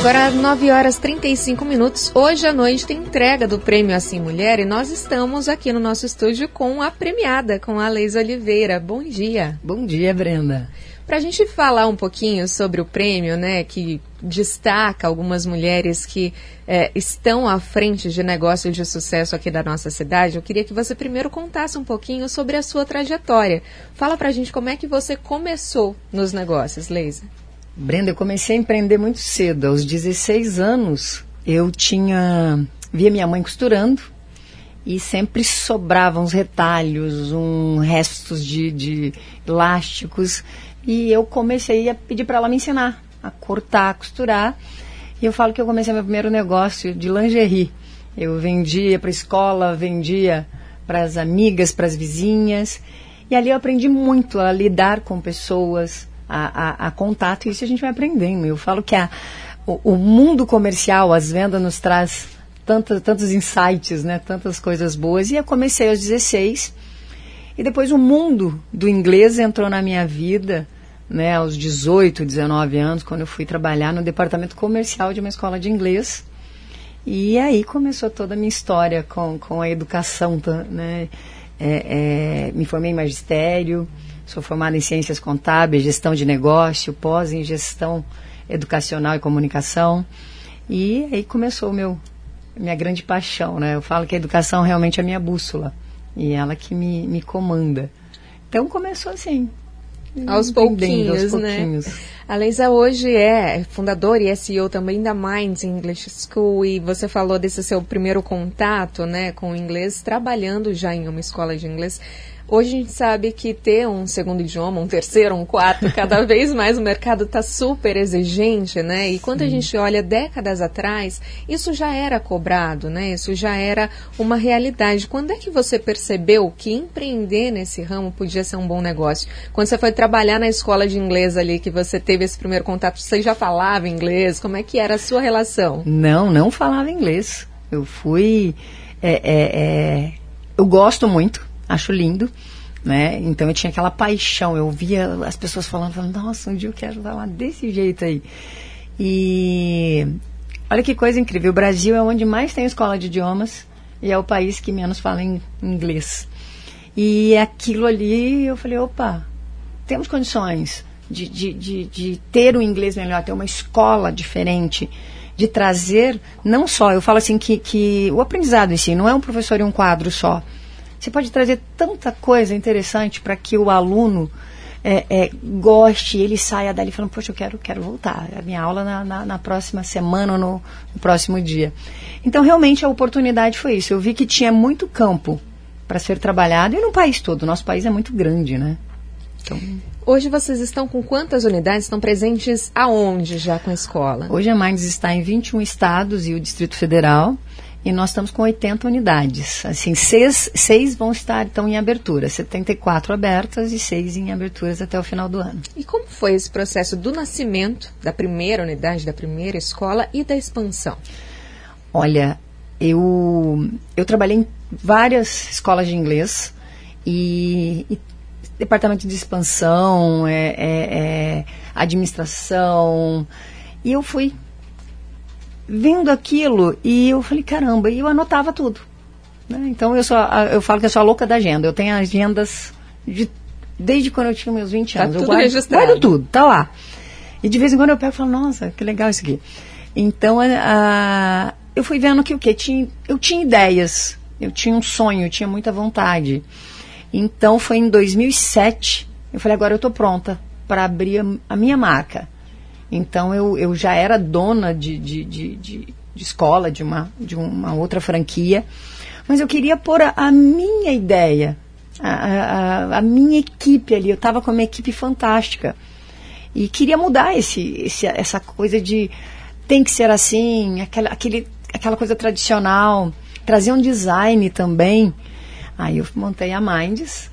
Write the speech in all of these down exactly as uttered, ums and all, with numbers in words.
Agora, nove horas e trinta e cinco minutos. Hoje à noite tem entrega do Prêmio Assim Mulher e nós estamos aqui no nosso estúdio com a premiada, com a Leisa Oliveira. Bom dia. Bom dia, Brenda. Para a gente falar um pouquinho sobre o prêmio, né, que destaca algumas mulheres que é, estão à frente de negócios de sucesso aqui da nossa cidade, eu queria que você primeiro contasse um pouquinho sobre a sua trajetória. Fala para a gente como é que você começou nos negócios, Leisa. Brenda, eu comecei a empreender muito cedo. Aos dezesseis anos, eu tinha via minha mãe costurando e sempre sobravam uns retalhos, um restos de, de elásticos. E eu comecei a pedir para ela me ensinar a cortar, a costurar. E eu falo que eu comecei meu primeiro negócio de lingerie. Eu vendia para a escola, vendia para as amigas, para as vizinhas. E ali eu aprendi muito a lidar com pessoas, A, a, a contato, e isso a gente vai aprendendo. Eu falo que a, o, o mundo comercial, as vendas nos traz tantos, tantos insights, né, tantas coisas boas. E eu comecei aos dezesseis, e depois o mundo do inglês entrou na minha vida, né, aos dezoito, dezenove anos, quando eu fui trabalhar no departamento comercial de uma escola de inglês. E aí começou toda a minha história com, com a educação, né? É, é, me formei em magistério. Sou formada em Ciências Contábeis, Gestão de Negócio, pós em Gestão Educacional e Comunicação. E aí começou meu, minha grande paixão, né? Eu falo que a educação realmente é a minha bússola. E ela que me, me comanda. Então começou assim. Aos pouquinhos, aos pouquinhos, né? A Leisa hoje é fundadora e é C E O também da Minds English School. E você falou desse seu primeiro contato, né, com o inglês, trabalhando já em uma escola de inglês. Hoje a gente sabe que ter um segundo idioma, um terceiro, um quarto, cada vez mais o mercado está super exigente, né? E quando a gente olha décadas atrás, isso já era cobrado, né? Isso já era uma realidade. Quando é que você percebeu que empreender nesse ramo podia ser um bom negócio? Quando você foi trabalhar na escola de inglês ali, que você teve esse primeiro contato, você já falava inglês? Como é que era a sua relação? Não, não falava inglês. Eu fui... É, é, é, eu gosto muito. Acho lindo, né? Então eu tinha aquela paixão, eu via as pessoas falando, falando, nossa, um dia eu quero falar desse jeito aí. E olha que coisa incrível, o Brasil é onde mais tem escola de idiomas e é o país que menos fala em inglês. E aquilo ali, eu falei, opa, temos condições de, de, de, de ter um inglês melhor, ter uma escola diferente, de trazer, não só, eu falo assim que, que o aprendizado em si não é um professor e um quadro só. Você pode trazer tanta coisa interessante para que o aluno é, é, goste, ele saia dali falando, poxa, eu quero, quero voltar, a minha aula na, na, na próxima semana ou no, no próximo dia. Então, realmente, a oportunidade foi isso. Eu vi que tinha muito campo para ser trabalhado, e no país todo. O nosso país é muito grande, né? Então... Hoje vocês estão com quantas unidades? Estão presentes aonde já com a escola? Hoje a Minds está em vinte e um estados e o Distrito Federal. E nós estamos com oitenta unidades. Assim, seis, seis vão estar, então, em abertura. setenta e quatro abertas e seis em aberturas até o final do ano. E como foi esse processo do nascimento da primeira unidade, da primeira escola e da expansão? Olha, eu, eu trabalhei em várias escolas de inglês e, e departamento de expansão, é, é, é, administração, e eu fui vendo aquilo e eu falei, caramba, e eu anotava tudo, né? Então eu, sou, eu falo que eu sou a louca da agenda. Eu tenho agendas de, desde quando eu tinha meus vinte anos. Tá tudo eu guardo, registrado. guardo tudo, tá lá. E de vez em quando eu pego e falo, nossa, que legal isso aqui. Então a, a, eu fui vendo que o quê? Tinha, eu tinha ideias, eu tinha um sonho, eu tinha muita vontade. Então foi em dois mil e sete, eu falei, agora eu estou pronta para abrir a, a minha marca. Então eu, eu já era dona de, de, de, de, de escola, de uma, de uma outra franquia, mas eu queria pôr a, a minha ideia, a, a, a minha equipe ali. Eu estava com uma equipe fantástica e queria mudar esse, esse, essa coisa de tem que ser assim, aquela, aquele, aquela coisa tradicional, trazer um design também. Aí eu montei a Minds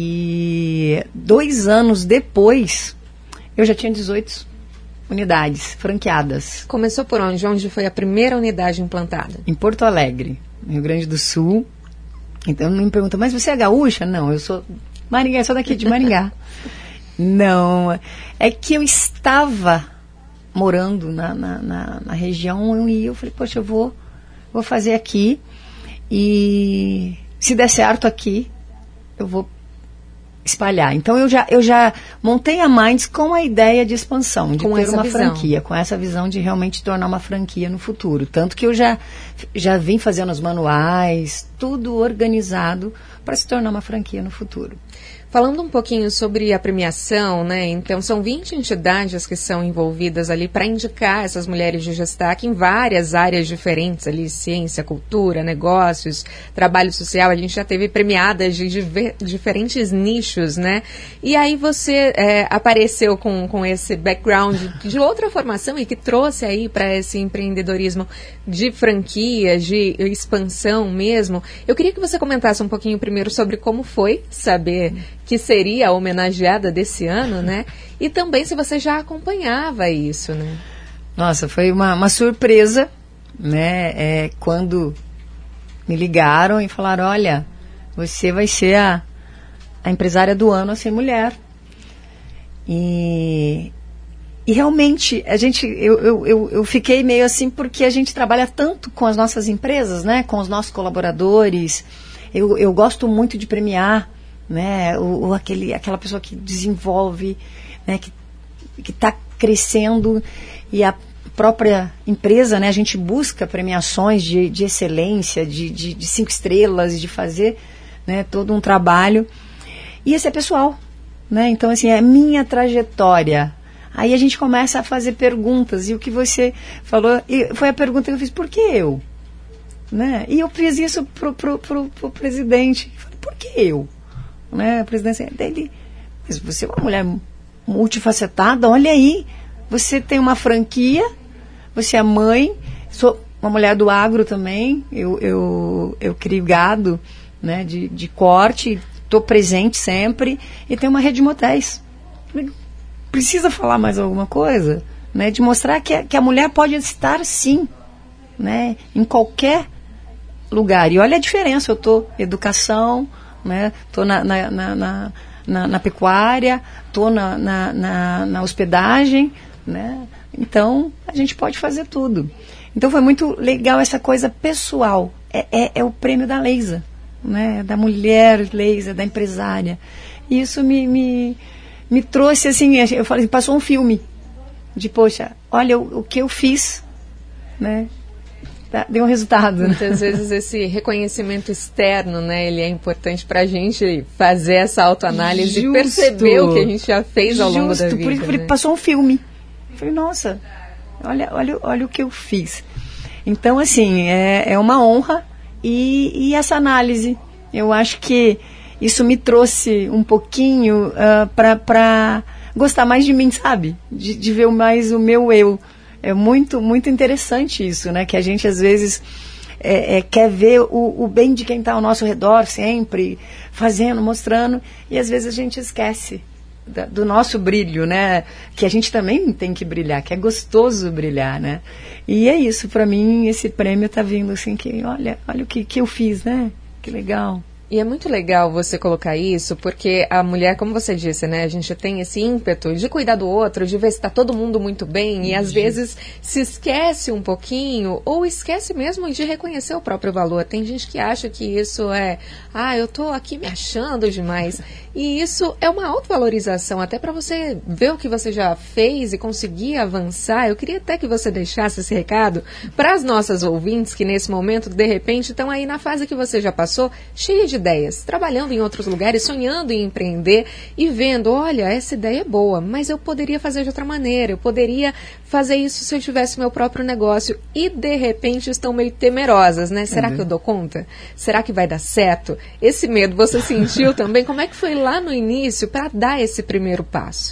e dois anos depois eu já tinha dezoito unidades franqueadas. Começou por onde? Onde foi a primeira unidade implantada? Em Porto Alegre, no Rio Grande do Sul. Então não me pergunta, mas você é gaúcha? Não, eu sou Maringá, eu sou daqui de Maringá. Não, é que eu estava morando na, na, na, na região, e eu falei, poxa, eu vou, vou fazer aqui, e se der certo aqui, eu vou espalhar. Então eu já, eu já montei a Minds com a ideia de expansão, de com ter uma visão. franquia, com essa visão de realmente tornar uma franquia no futuro. Tanto que eu já, já vim fazendo os manuais, tudo organizado para se tornar uma franquia no futuro. Falando um pouquinho sobre a premiação, né? Então, são vinte entidades que são envolvidas ali para indicar essas mulheres de destaque em várias áreas diferentes ali, ciência, cultura, negócios, trabalho social. A gente já teve premiadas de diver, diferentes nichos, né? E aí você é, apareceu com, com esse background de outra formação e que trouxe aí para esse empreendedorismo de franquia, de expansão mesmo. Eu queria que você comentasse um pouquinho primeiro sobre como foi saber que seria a homenageada desse ano, né? E também se você já acompanhava isso, né? Nossa, foi uma, uma surpresa, né? É, quando me ligaram e falaram, olha, você vai ser a, a empresária do ano a ser mulher. E, e realmente, a gente, eu, eu, eu, eu fiquei meio assim porque a gente trabalha tanto com as nossas empresas, né? Com os nossos colaboradores. Eu, eu gosto muito de premiar, né, o, o, aquele, aquela pessoa que desenvolve, né, que que está crescendo, e a própria empresa, né, a gente busca premiações de, de excelência, de, de, de cinco estrelas, de fazer, né, todo um trabalho, e esse é pessoal, né, então assim, é a minha trajetória. Aí a gente começa a fazer perguntas, e o que você falou, e foi a pergunta que eu fiz, por que eu? Né? E eu fiz isso pro, pro, pro, pro presidente, por que eu? Né, a presidência dele, mas você é uma mulher multifacetada, olha aí, você tem uma franquia, você é mãe, sou uma mulher do agro também, eu, eu, eu crio gado, né, de, de corte, estou presente sempre, e tenho uma rede de motéis. Precisa falar mais alguma coisa? Né, de mostrar que a, que a mulher pode estar sim, né, em qualquer lugar. E olha a diferença, eu estou educação, né? Tô na, na, na, na, na, na pecuária, tô na, na, na, na hospedagem, né? Então a gente pode fazer tudo. Então foi muito legal essa coisa pessoal. É, é, é o prêmio da Leisa, né? Da mulher Leisa, da empresária. E isso me, me, me trouxe assim, eu falei, passou um filme de, poxa, olha o, o que eu fiz, né? Deu um resultado. Muitas né? vezes esse reconhecimento externo, né, ele é importante para a gente fazer essa autoanálise e perceber o que a gente já fez ao longo Justo, da vida. Por isso, né? Passou um filme. Eu falei, nossa, olha, olha, olha o que eu fiz. Então, assim, é, é uma honra, e, e essa análise, eu acho que isso me trouxe um pouquinho uh, para gostar mais de mim, sabe? De, de ver mais o meu eu. É muito, muito interessante isso, né? Que a gente, às vezes, é, é, quer ver o, o bem de quem está ao nosso redor sempre, fazendo, mostrando, e às vezes a gente esquece da, do nosso brilho, né? Que a gente também tem que brilhar, que é gostoso brilhar, né? E é isso, para mim, esse prêmio está vindo assim, que olha, olha o que, que eu fiz, né? Que legal. E é muito legal você colocar isso, porque a mulher, como você disse, né, a gente tem esse ímpeto de cuidar do outro, de ver se está todo mundo muito bem, e às vezes se esquece um pouquinho, ou esquece mesmo de reconhecer o próprio valor. Tem gente que acha que isso é, ah, eu estou aqui me achando demais. E isso é uma autovalorização, até para você ver o que você já fez e conseguir avançar. Eu queria até que você deixasse esse recado para as nossas ouvintes que nesse momento, de repente, estão aí na fase que você já passou, cheia de ideias, trabalhando em outros lugares, sonhando em empreender e vendo, olha, essa ideia é boa, mas eu poderia fazer de outra maneira, eu poderia fazer isso se eu tivesse meu próprio negócio, e de repente estão meio temerosas, né? Será uhum. que eu dou conta? Será que vai dar certo? Esse medo você sentiu também? Como é que foi lá no início para dar esse primeiro passo?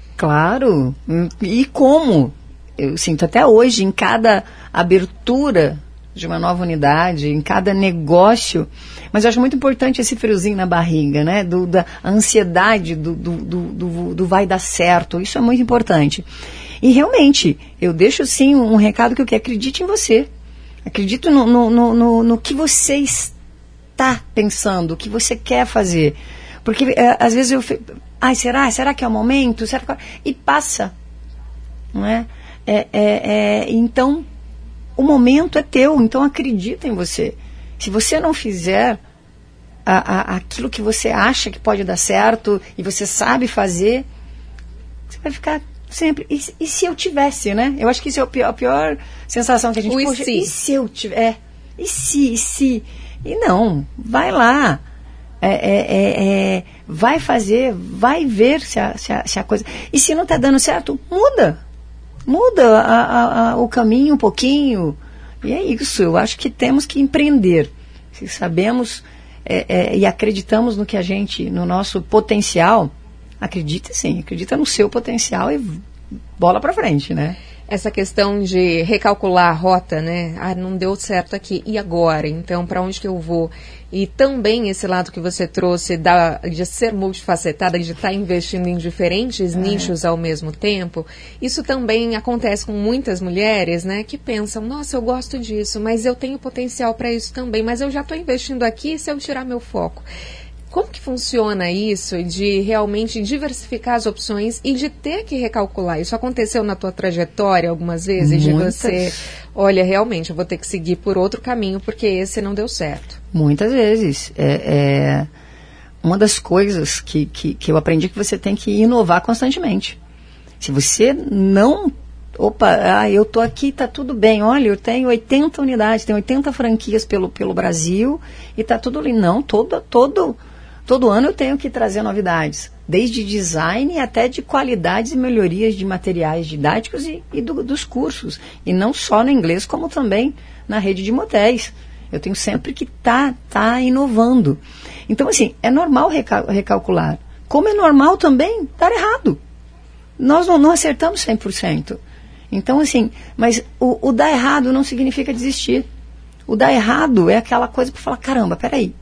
Claro, e como? Eu sinto até hoje, em cada abertura de uma nova unidade, em cada negócio, mas eu acho muito importante esse friozinho na barriga, né? Do, da ansiedade do, do, do, do, do vai dar certo, isso é muito importante. E realmente, eu deixo sim um recado que eu quero, acredite em você, acredito no, no, no, no, no que você está pensando, o que você quer fazer, porque é, às vezes eu fico, ai, será? Será que é o momento? Será que... E passa, não é? É, é, é, então, o momento é teu, então acredita em você. Se você não fizer a, a, aquilo que você acha que pode dar certo e você sabe fazer, você vai ficar sempre... E, e se eu tivesse, né? Eu acho que isso é a pior, a pior sensação que a gente... O Poxa, e se? E se eu tiver... É, e se, e se... E não, vai lá. É, é, é, é, vai fazer, vai ver se a, se a, se a coisa... E se não está dando certo, muda. Muda a, a, a, o caminho um pouquinho. E é isso, eu acho que temos que empreender. Se sabemos é, é, e acreditamos no que a gente, no nosso potencial, acredita sim, acredita no seu potencial e bola para frente, né? Essa questão de recalcular a rota, né? Ah, não deu certo aqui, e agora? Então, para onde que eu vou? E também esse lado que você trouxe da, de ser multifacetada, de estar investindo em diferentes é. nichos ao mesmo tempo, isso também acontece com muitas mulheres, né? Que pensam, nossa, eu gosto disso, mas eu tenho potencial para isso também, mas eu já estou investindo aqui, se eu tirar meu foco. Como que funciona isso de realmente diversificar as opções e de ter que recalcular? Isso aconteceu na tua trajetória algumas vezes? Muitas. De você, olha, realmente, eu vou ter que seguir por outro caminho porque esse não deu certo. Muitas vezes. É, é uma das coisas que, que, que eu aprendi que você tem que inovar constantemente. Se você não... Opa, ah, eu estou aqui, está tudo bem. Olha, eu tenho oitenta unidades, tenho oitenta franquias pelo, pelo Brasil e está tudo ali. Não, todo... todo Todo ano eu tenho que trazer novidades, desde design até de qualidades e melhorias de materiais didáticos e, e do, dos cursos. E não só no inglês, como também na rede de motéis. Eu tenho sempre que estar tá, tá inovando. Então, assim, é normal recal- recalcular. Como é normal também dar errado. Nós não, não acertamos cem por cento. Então, assim, mas o, o dar errado não significa desistir. O dar errado é aquela coisa para falar, caramba, peraí.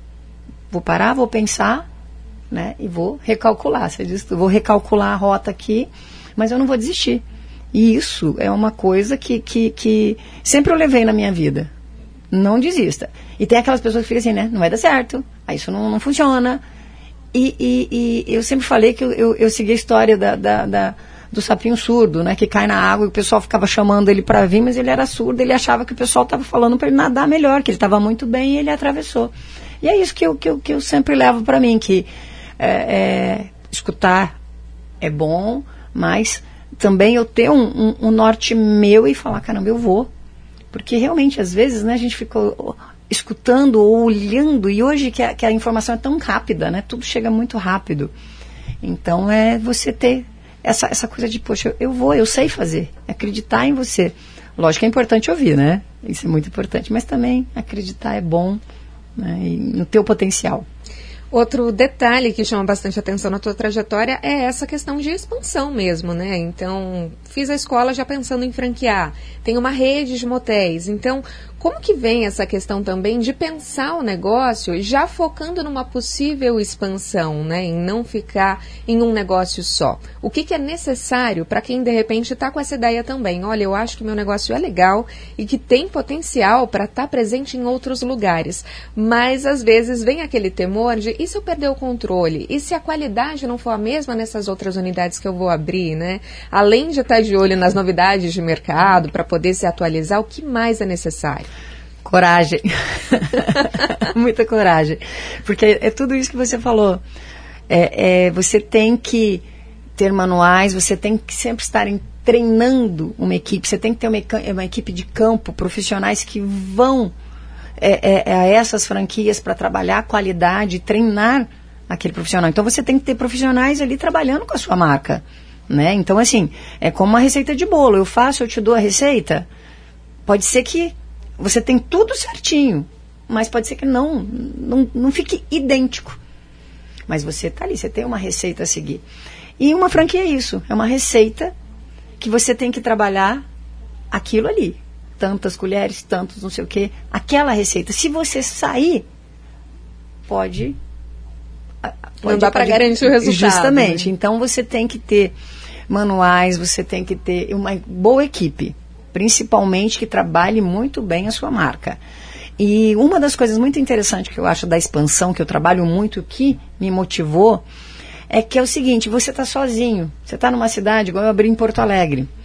Vou parar, vou pensar, né, e vou recalcular. Você diz, vou recalcular a rota aqui, mas eu não vou desistir. E isso é uma coisa que, que, que sempre eu levei na minha vida. Não desista. E tem aquelas pessoas que ficam assim, né, não vai dar certo, aí isso não, não funciona. E, e, e eu sempre falei que eu, eu, eu segui a história da, da, da, do sapinho surdo, né, que cai na água e o pessoal ficava chamando ele para vir, mas ele era surdo, ele achava que o pessoal estava falando para ele nadar melhor, que ele estava muito bem e ele atravessou. E é isso que eu, que eu, que eu sempre levo para mim, que é, é, escutar é bom, mas também eu ter um, um, um norte meu e falar, caramba, eu vou. Porque realmente, às vezes, né, a gente fica escutando ou olhando, e hoje que a, que a informação é tão rápida, né, tudo chega muito rápido. Então, é você ter essa, essa coisa de, poxa, eu vou, eu sei fazer, acreditar em você. Lógico que é importante ouvir, né? Isso é muito importante, mas também acreditar é bom. Né, e no teu potencial. Outro detalhe que chama bastante atenção na tua trajetória é essa questão de expansão mesmo, né? Então, fiz a escola já pensando em franquear, tem uma rede de motéis, então, como que vem essa questão também de pensar o negócio já focando numa possível expansão, né? Em não ficar em um negócio só. O que que é necessário para quem de repente está com essa ideia também? Olha, eu acho que meu negócio é legal e que tem potencial para estar tá presente em outros lugares, mas às vezes vem aquele temor de e se eu perder o controle? E se a qualidade não for a mesma nessas outras unidades que eu vou abrir, né? Além de estar de olho nas novidades de mercado, para poder se atualizar, o que mais é necessário? Coragem. Muita coragem. Porque é tudo isso que você falou. É, é, você tem que ter manuais, você tem que sempre estar em, treinando uma equipe, você tem que ter uma, uma equipe de campo, profissionais que vão... É, é, é essas franquias para trabalhar a qualidade, treinar aquele profissional. Então você tem que ter profissionais ali trabalhando com a sua marca, né? Então assim, é como uma receita de bolo. Eu faço, eu te dou a receita. Pode ser que você tem tudo certinho, mas pode ser que não, não, não fique idêntico. Mas você está ali, você tem uma receita a seguir. E uma franquia é isso, é uma receita que você tem que trabalhar aquilo ali. Tantas colheres, tantos não sei o quê, aquela receita. Se você sair, pode... pode não dá para garantir o resultado. Justamente. Né? Então, você tem que ter manuais, você tem que ter uma boa equipe, principalmente que trabalhe muito bem a sua marca. E uma das coisas muito interessantes que eu acho da expansão, que eu trabalho muito, que me motivou, é que é o seguinte, você está sozinho, você está numa cidade, igual eu abri em Porto Alegre.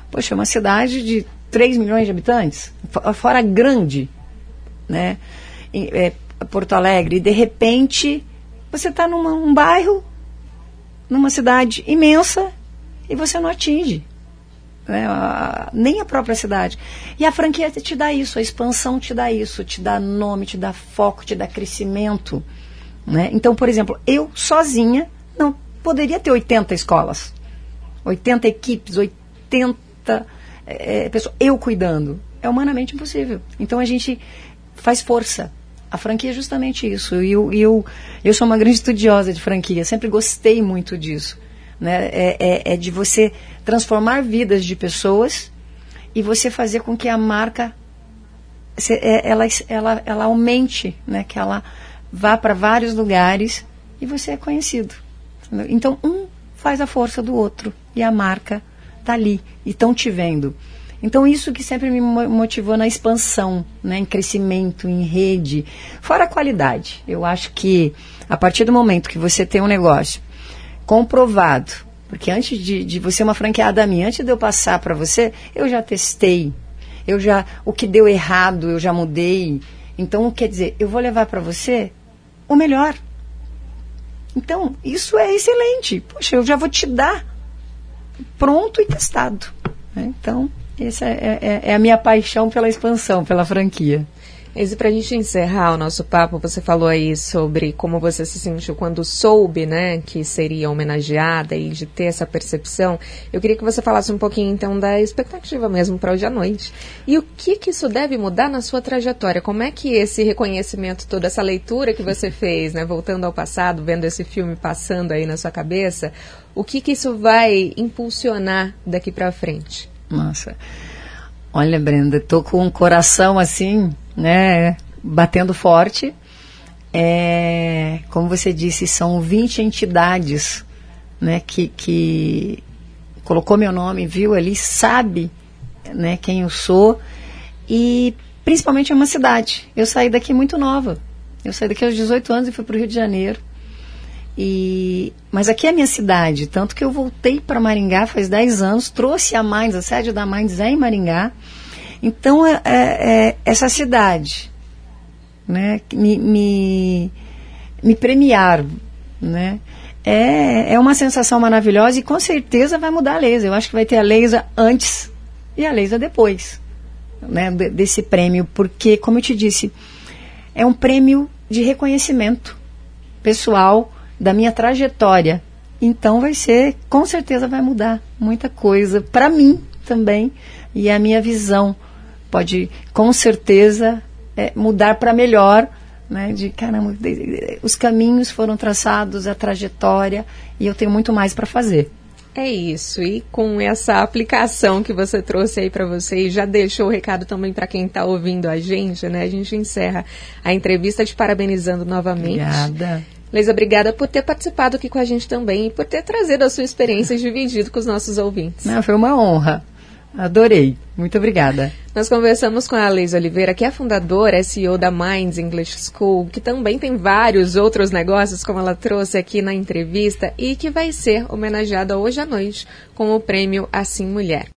Poxa, é uma cidade de três milhões de habitantes, fora grande, né? É, Porto Alegre, e de repente você está num um bairro, numa cidade imensa, e você não atinge, né, a, nem a própria cidade. E a franquia te dá isso, a expansão te dá isso, te dá nome, te dá foco, te dá crescimento, né? Então, por exemplo, eu sozinha não poderia ter oitenta escolas, oitenta equipes, oitenta é, pessoas, eu cuidando. É humanamente impossível. Então a gente faz força. A franquia é justamente isso. E eu, eu, eu sou uma grande estudiosa de franquia, sempre gostei muito disso. Né? É, é, é de você transformar vidas de pessoas e você fazer com que a marca se, é, ela, ela, ela aumente, né? Que ela vá para vários lugares e você é conhecido. Entendeu? Então, um faz a força do outro e a marca está ali e estão te vendo. Então, isso que sempre me motivou na expansão, né, em crescimento, em rede, fora a qualidade. Eu acho que, a partir do momento que você tem um negócio comprovado, porque antes de, de você uma franqueada minha, antes de eu passar para você, eu já testei, eu já, o que deu errado, eu já mudei. Então, quer dizer, eu vou levar para você o melhor. Então, isso é excelente. Poxa, eu já vou te dar pronto e testado. Né? Então... Essa é, é, é a minha paixão pela expansão, pela franquia. E para a gente encerrar o nosso papo, você falou aí sobre como você se sentiu quando soube, né, que seria homenageada e de ter essa percepção. Eu queria que você falasse um pouquinho, então, da expectativa mesmo para hoje à noite. E o que, que isso deve mudar na sua trajetória? Como é que esse reconhecimento, toda essa leitura que você fez, né, voltando ao passado, vendo esse filme passando aí na sua cabeça, o que, que isso vai impulsionar daqui para frente? Nossa, olha, Brenda, tô com um coração assim, né, batendo forte. É, como você disse, são vinte entidades, né, que, que colocou meu nome, viu ali, sabe, né, quem eu sou, e principalmente é uma cidade. Eu saí daqui muito nova, eu saí daqui aos dezoito anos e fui para o Rio de Janeiro. E, mas aqui é a minha cidade, tanto que eu voltei para Maringá faz dez anos, trouxe a Minds, a sede da Minds é em Maringá. Então, é, é, é essa cidade, né, me, me, me premiar, né, é, é uma sensação maravilhosa e com certeza vai mudar a Leisa. Eu acho que vai ter a Leisa antes e a Leisa depois, né, desse prêmio, porque, como eu te disse, é um prêmio de reconhecimento pessoal da minha trajetória. Então vai ser, com certeza vai mudar muita coisa para mim também, e a minha visão pode com certeza é, mudar para melhor, né, de caramba, os caminhos foram traçados, a trajetória, e eu tenho muito mais para fazer. É isso, e com essa aplicação que você trouxe aí para você e já deixou o recado também para quem está ouvindo a gente, né, a gente encerra a entrevista te parabenizando novamente. Obrigada. Leisa, obrigada por ter participado aqui com a gente também e por ter trazido a sua experiência e dividido com os nossos ouvintes. Não, foi uma honra. Adorei. Muito obrigada. Nós conversamos com a Leisa Oliveira, que é a fundadora, S E O da Minds English School, que também tem vários outros negócios, como ela trouxe aqui na entrevista, e que vai ser homenageada hoje à noite com o prêmio Assim Mulher.